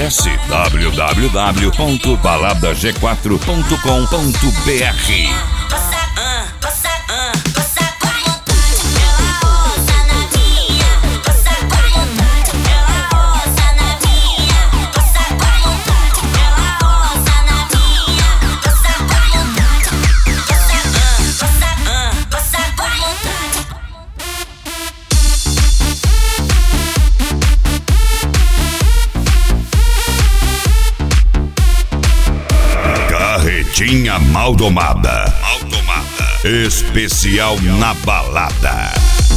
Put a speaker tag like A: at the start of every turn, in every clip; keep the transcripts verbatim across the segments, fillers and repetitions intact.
A: Acesse w w w ponto balada g quatro ponto com ponto b r. Carretinha Maldomada. Maldomada. Especial na balada.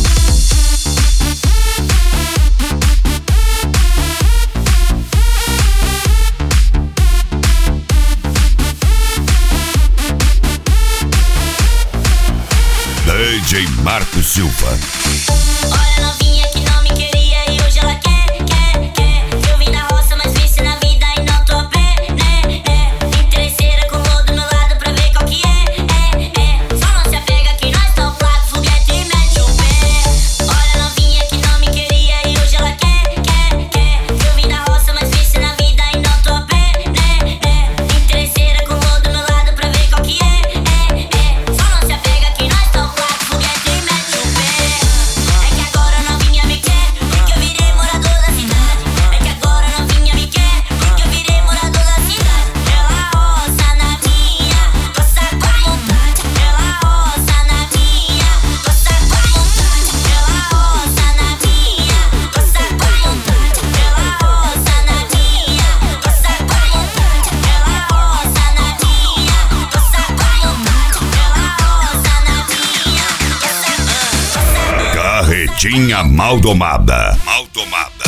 A: D J Marco Silva.
B: Olha, novinha que não me queria e hoje ela quer, quer, quer. Eu vim da roça, mas vice na vida e não tô a pé, né? É, interesseira com o do meu lado pra ver qual que é, é, é. Só não se apega que nós tão placo, foguete e mete o pé. Olha, novinha que não me queria e hoje ela quer, quer, quer. Eu vim da roça, mas vice na vida e não tô a pé, né? É, interesseira com o do meu lado pra ver qual que é, é, é. Só não se apega que nós tão placo, foguete e mete o pé. É que agora novinha me quer, porque eu virei morador da cidade. É que agora novinha me quer, porque eu virei morador da cidade. Ela roça na minha, roça com a vontade. Ela roça na minha, roça com a vontade. Ela roça na minha, roça com a vontade. Ela roça na minha, roça com a vontade. Ela roça na minha, roça com a vontade. Ela roça na minha, roça.
A: Carretinha Maldomada. Maldomada.